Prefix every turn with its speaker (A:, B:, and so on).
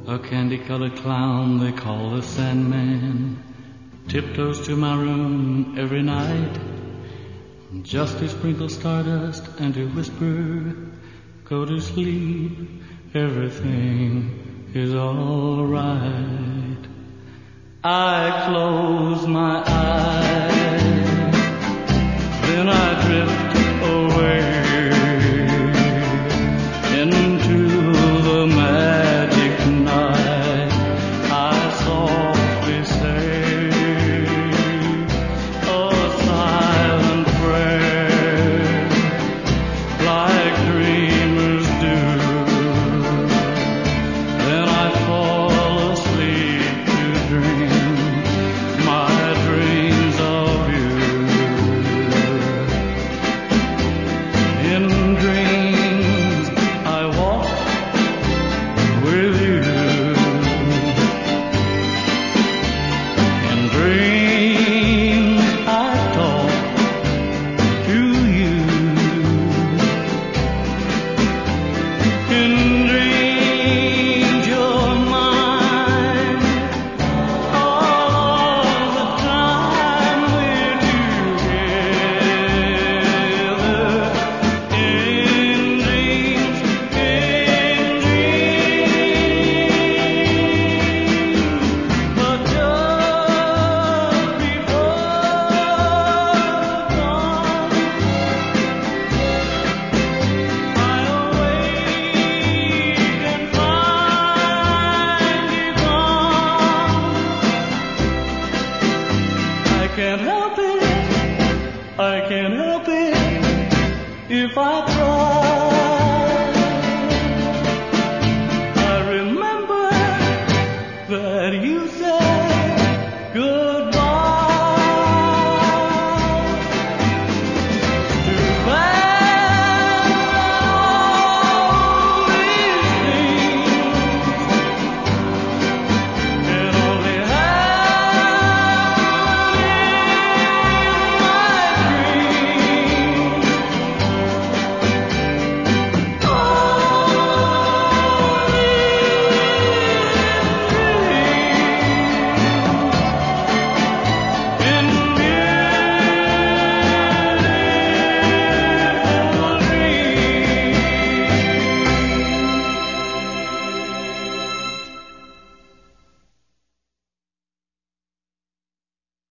A: A candy-colored clown they call the Sandman tiptoes to my room every night, just to sprinkle stardust and to whisper, go to sleep, everything is all right. I close my